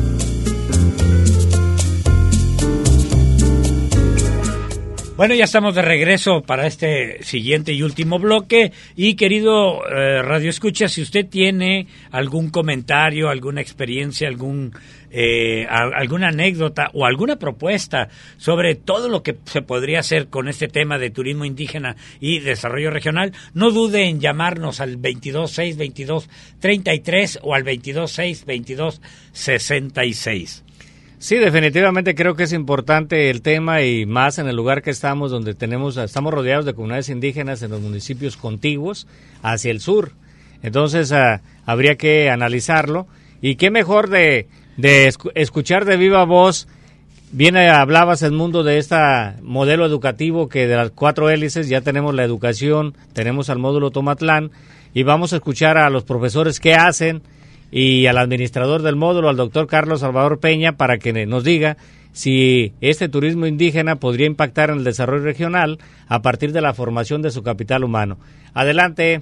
Bueno, ya estamos de regreso para este siguiente y último bloque. Y querido eh, Radio Escucha, si usted tiene algún comentario, alguna experiencia, algún eh, a, alguna anécdota o alguna propuesta sobre todo lo que se podría hacer con este tema de turismo indígena y desarrollo regional, no dude en llamarnos al veintidós seis veintidós treinta y tres o al veintidós seis veintidós sesenta y seis. Sí, definitivamente creo que es importante el tema, y más en el lugar que estamos, donde tenemos estamos rodeados de comunidades indígenas en los municipios contiguos hacia el sur. Entonces uh, habría que analizarlo, y qué mejor de, de escuchar de viva voz. Bien hablabas, Edmundo, de este modelo educativo que de las cuatro hélices ya tenemos la educación, tenemos al módulo Tomatlán, y vamos a escuchar a los profesores qué hacen, y al administrador del módulo, al doctor Carlos Salvador Peña, para que nos diga si este turismo indígena podría impactar en el desarrollo regional a partir de la formación de su capital humano. Adelante.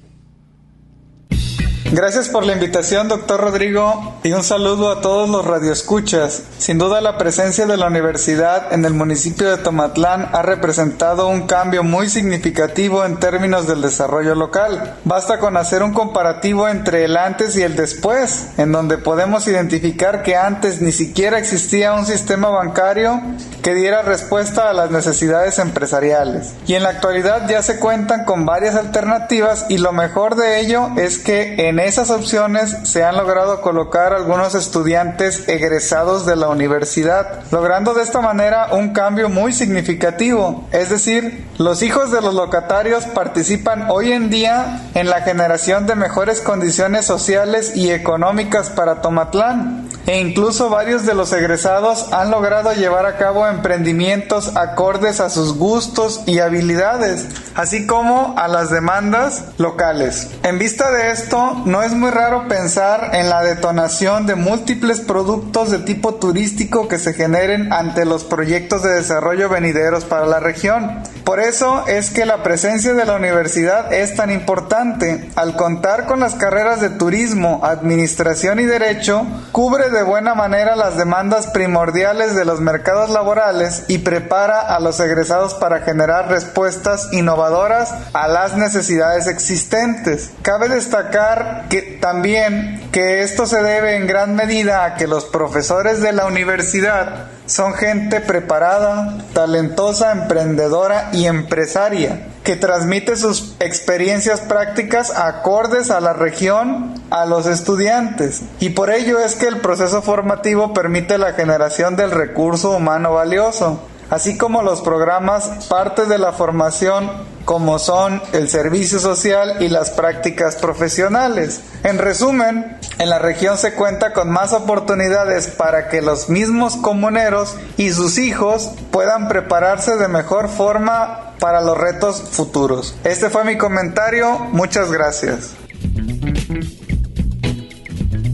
Gracias por la invitación, doctor Rodrigo, y un saludo a todos los radioescuchas. Sin duda, la presencia de la universidad en el municipio de Tomatlán ha representado un cambio muy significativo en términos del desarrollo local. Basta con hacer un comparativo entre el antes y el después, en donde podemos identificar que antes ni siquiera existía un sistema bancario que diera respuesta a las necesidades empresariales. Y en la actualidad ya se cuentan con varias alternativas, y lo mejor de ello es que en En esas opciones se han logrado colocar algunos estudiantes egresados de la universidad, logrando de esta manera un cambio muy significativo. Es decir, los hijos de los locatarios participan hoy en día en la generación de mejores condiciones sociales y económicas para Tomatlán, e incluso varios de los egresados han logrado llevar a cabo emprendimientos acordes a sus gustos y habilidades, así como a las demandas locales. En vista de esto, no es muy raro pensar en la detonación de múltiples productos de tipo turístico que se generen ante los proyectos de desarrollo venideros para la región. Por eso es que la presencia de la universidad es tan importante. Al contar con las carreras de turismo, administración y derecho, cubre de buena manera las demandas primordiales de los mercados laborales y prepara a los egresados para generar respuestas innovadoras a las necesidades existentes. Cabe destacar que también que esto se debe en gran medida a que los profesores de la universidad son gente preparada, talentosa, emprendedora y empresaria, que transmite sus experiencias prácticas acordes a la región a los estudiantes. Y por ello es que el proceso formativo permite la generación del recurso humano valioso, así como los programas parte de la formación, como son el servicio social y las prácticas profesionales. En resumen, en la región se cuenta con más oportunidades para que los mismos comuneros y sus hijos puedan prepararse de mejor forma para los retos futuros. Este fue mi comentario. Muchas gracias.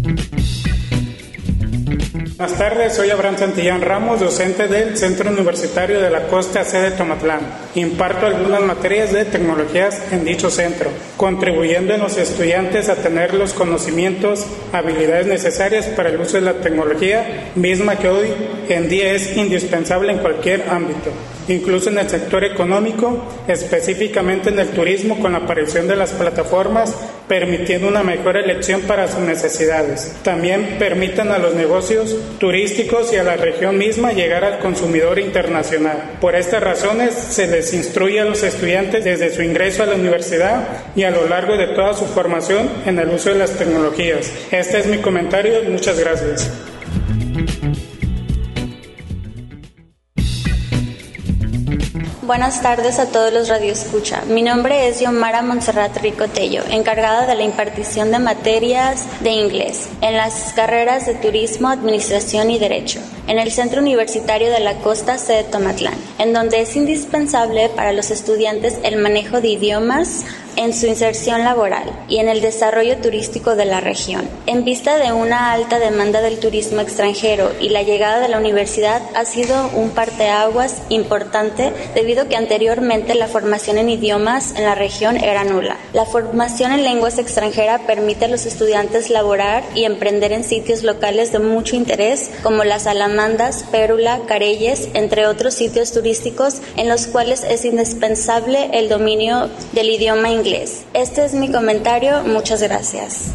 Buenas tardes, soy Abraham Santillán Ramos, docente del Centro Universitario de la Costa, sede Tomatlán. Imparto algunas materias de tecnologías en dicho centro, contribuyendo en los estudiantes a tener los conocimientos, habilidades necesarias para el uso de la tecnología, misma que hoy en día es indispensable en cualquier ámbito, incluso en el sector económico, específicamente en el turismo, con la aparición de las plataformas, permitiendo una mejor elección para sus necesidades. También permitan a los negocios turísticos y a la región misma llegar al consumidor internacional. Por estas razones, se les instruye a los estudiantes desde su ingreso a la universidad y a lo largo de toda su formación en el uso de las tecnologías. Este es mi comentario. Muchas gracias. Buenas tardes a todos los radioescucha. Mi nombre es Yomara Montserrat Rico Tello, encargada de la impartición de materias de inglés en las carreras de Turismo, Administración y Derecho, en el Centro Universitario de la Costa, sede Tomatlán, en donde es indispensable para los estudiantes el manejo de idiomas en su inserción laboral y en el desarrollo turístico de la región. En vista de una alta demanda del turismo extranjero y la llegada de la universidad ha sido un parteaguas importante debido a que anteriormente la formación en idiomas en la región era nula. La formación en lenguas extranjeras permite a los estudiantes laborar y emprender en sitios locales de mucho interés como las Salamandas, Pérula, Careyes, entre otros sitios turísticos en los cuales es indispensable el dominio del idioma inglés. Este es mi comentario. Muchas gracias.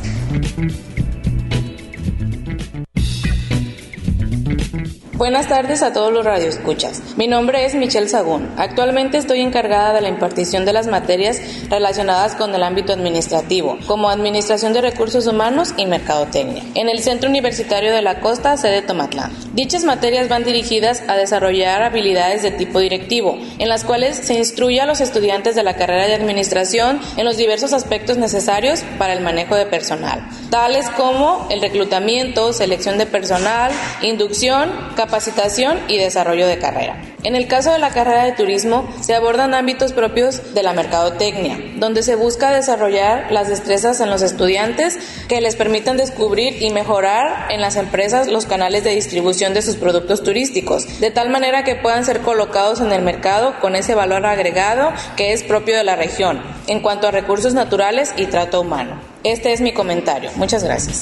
Buenas tardes a todos los radioescuchas. Mi nombre es Michelle Sagún. Actualmente estoy encargada de la impartición de las materias relacionadas con el ámbito administrativo, como Administración de Recursos Humanos y Mercadotecnia, en el Centro Universitario de la Costa, sede Tomatlán. Dichas materias van dirigidas a desarrollar habilidades de tipo directivo, en las cuales se instruye a los estudiantes de la carrera de Administración en los diversos aspectos necesarios para el manejo de personal, tales como el reclutamiento, selección de personal, inducción, capacitación y desarrollo de carrera. En el caso de la carrera de turismo, se abordan ámbitos propios de la mercadotecnia, donde se busca desarrollar las destrezas en los estudiantes que les permitan descubrir y mejorar en las empresas los canales de distribución de sus productos turísticos, de tal manera que puedan ser colocados en el mercado con ese valor agregado que es propio de la región, en cuanto a recursos naturales y trato humano. Este es mi comentario. Muchas gracias.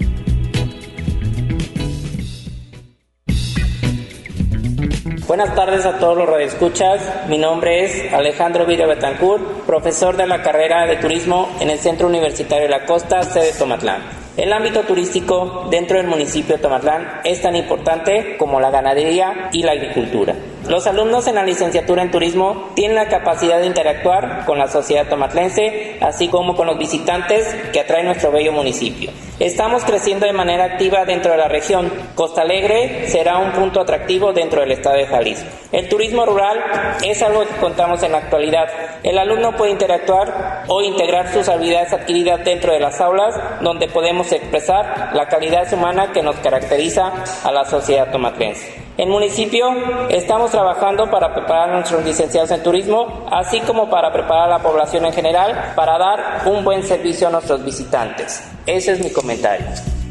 Buenas tardes a todos los radioescuchas. Mi nombre es Alejandro Villa Betancourt, profesor de la carrera de Turismo en el Centro Universitario de la Costa, sede Tomatlán. El ámbito turístico dentro del municipio de Tomatlán es tan importante como la ganadería y la agricultura. Los alumnos en la licenciatura en turismo tienen la capacidad de interactuar con la sociedad tomatlense, así como con los visitantes que atrae nuestro bello municipio. Estamos creciendo de manera activa dentro de la región. Costa Alegre será un punto atractivo dentro del estado de Jalisco. El turismo rural es algo que contamos en la actualidad. El alumno puede interactuar o integrar sus habilidades adquiridas dentro de las aulas, donde podemos expresar la calidad humana que nos caracteriza a la sociedad tomatlense. En el municipio estamos trabajando para preparar a nuestros licenciados en turismo, así como para preparar a la población en general para dar un buen servicio a nuestros visitantes. Ese es mi comentario.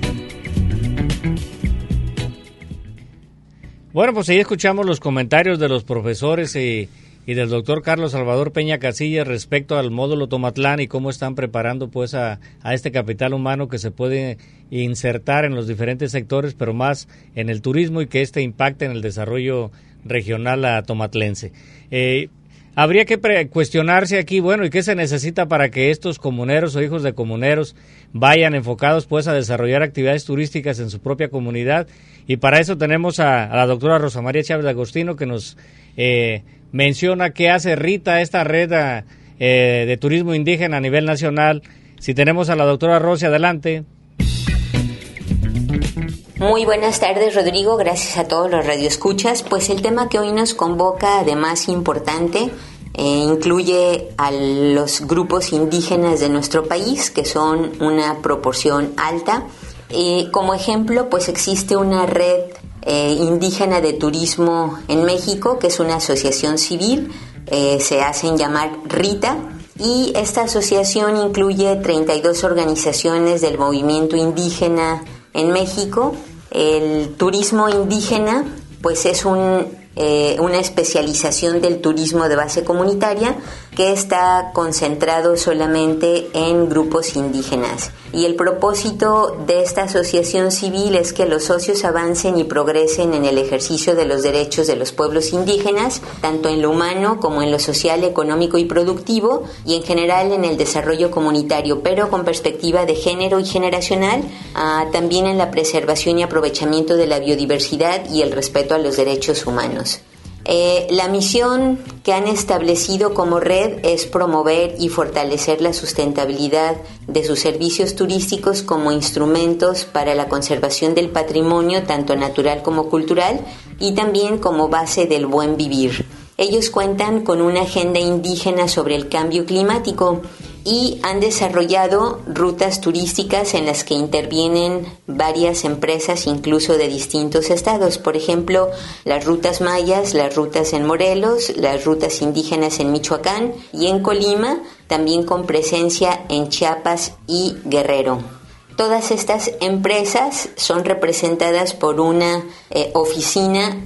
Bueno, pues ahí escuchamos los comentarios de los profesores y, y del doctor Carlos Salvador Peña Casillas respecto al módulo Tomatlán y cómo están preparando pues a, a este capital humano que se puede insertar en los diferentes sectores, pero más en el turismo y que este impacte en el desarrollo regional a tomatlense. Eh, habría que pre- cuestionarse aquí, bueno, ¿y qué se necesita para que estos comuneros o hijos de comuneros vayan enfocados pues a desarrollar actividades turísticas en su propia comunidad? Y para eso tenemos a, a la doctora Rosa María Chávez de Agostino, que nos eh, menciona qué hace RITA, esta red eh, de turismo indígena a nivel nacional. Si tenemos a la doctora Rosa, adelante. Muy buenas tardes, Rodrigo. Gracias a todos los radioescuchas. Pues el tema que hoy nos convoca, además importante, eh, incluye a los grupos indígenas de nuestro país, que son una proporción alta. Eh, como ejemplo, pues existe una red eh, indígena de turismo en México, que es una asociación civil, eh, se hacen llamar RITA, y esta asociación incluye treinta y dos organizaciones del movimiento indígena en México, El turismo indígena pues es un, eh, una especialización del turismo de base comunitaria que está concentrado solamente en grupos indígenas. Y el propósito de esta asociación civil es que los socios avancen y progresen en el ejercicio de los derechos de los pueblos indígenas, tanto en lo humano como en lo social, económico y productivo, y en general en el desarrollo comunitario, pero con perspectiva de género y generacional, uh, también en la preservación y aprovechamiento de la biodiversidad y el respeto a los derechos humanos. Eh, la misión que han establecido como red es promover y fortalecer la sustentabilidad de sus servicios turísticos como instrumentos para la conservación del patrimonio, tanto natural como cultural, y también como base del buen vivir. Ellos cuentan con una agenda indígena sobre el cambio climático y han desarrollado rutas turísticas en las que intervienen varias empresas, incluso de distintos estados. Por ejemplo, las rutas mayas, las rutas en Morelos, las rutas indígenas en Michoacán y en Colima, también con presencia en Chiapas y Guerrero. Todas estas empresas son representadas por una eh, oficina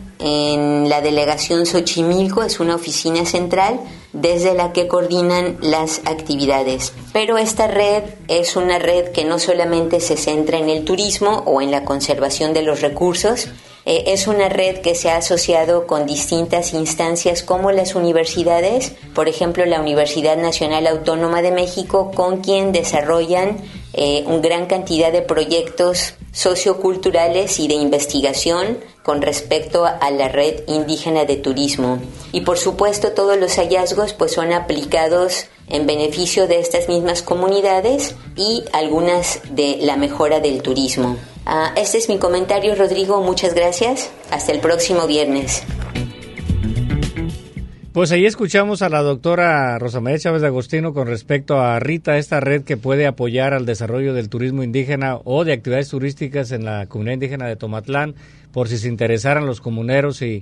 en la delegación Xochimilco, es una oficina central desde la que coordinan las actividades. Pero esta red es una red que no solamente se centra en el turismo o en la conservación de los recursos, eh, es una red que se ha asociado con distintas instancias como las universidades, por ejemplo la Universidad Nacional Autónoma de México, con quien desarrollan eh, una gran cantidad de proyectos socioculturales y de investigación con respecto a la red indígena de turismo. Y por supuesto todos los hallazgos pues son aplicados en beneficio de estas mismas comunidades y algunas de la mejora del turismo. Uh, este es mi comentario, Rodrigo, muchas gracias. Hasta el próximo viernes. Pues ahí escuchamos a la doctora Rosa María Chávez de Agostino con respecto a RITA, esta red que puede apoyar al desarrollo del turismo indígena o de actividades turísticas en la comunidad indígena de Tomatlán, por si se interesaran los comuneros y,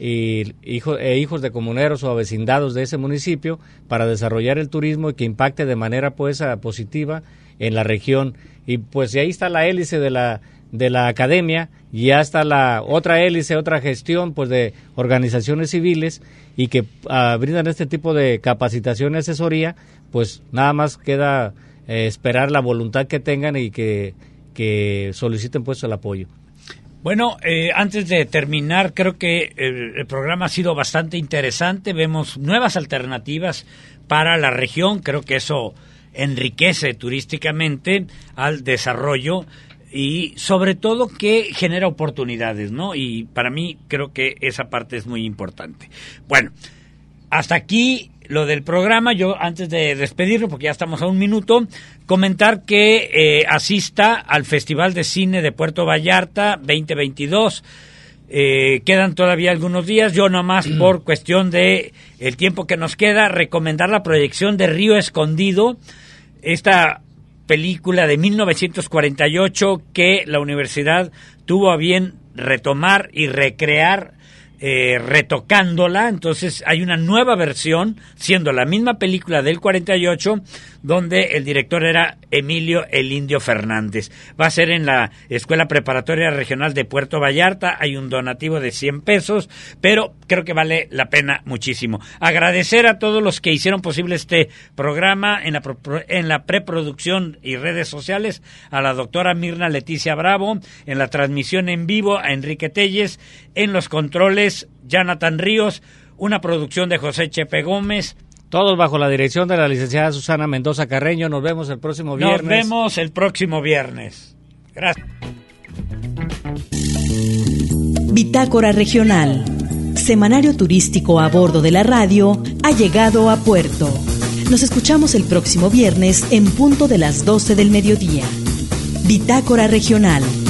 y hijo, e hijos de comuneros o avecindados de ese municipio para desarrollar el turismo y que impacte de manera pues positiva en la región. Y pues ahí está la hélice de la de la academia, y ya está la otra hélice, otra gestión pues de organizaciones civiles y que uh, brindan este tipo de capacitación y asesoría. Pues nada más queda eh, esperar la voluntad que tengan y que, que soliciten pues el apoyo. Bueno, eh, antes de terminar, creo que el, el programa ha sido bastante interesante. Vemos nuevas alternativas para la región. Creo que eso enriquece turísticamente al desarrollo y sobre todo que genera oportunidades, ¿no? Y para mí creo que esa parte es muy importante. Bueno, hasta aquí lo del programa. Yo antes de despedirlo, porque ya estamos a un minuto, comentar que eh, asista al Festival de Cine de Puerto Vallarta veinte veintidós. Eh, quedan todavía algunos días. Yo nomás por cuestión de el tiempo que nos queda, recomendar la proyección de Río Escondido, esta película de mil novecientos cuarenta y ocho que la universidad tuvo a bien retomar y recrear, eh, retocándola. Entonces hay una nueva versión, siendo la misma película del cuarenta y ocho, donde el director era Emilio el Indio Fernández. Va a ser en la Escuela Preparatoria Regional de Puerto Vallarta. Hay un donativo de cien pesos, pero creo que vale la pena muchísimo. Agradecer a todos los que hicieron posible este programa en la, en la preproducción y redes sociales, a la doctora Mirna Leticia Bravo, en la transmisión en vivo a Enrique Telles, en los controles Jonathan Ríos, una producción de José Chepe Gómez. Todos bajo la dirección de la licenciada Susana Mendoza Carreño. Nos vemos el próximo viernes. Nos vemos el próximo viernes. Gracias. Bitácora Regional, semanario turístico a bordo de la radio, ha llegado a puerto. Nos escuchamos el próximo viernes en punto de las doce del mediodía. Bitácora Regional.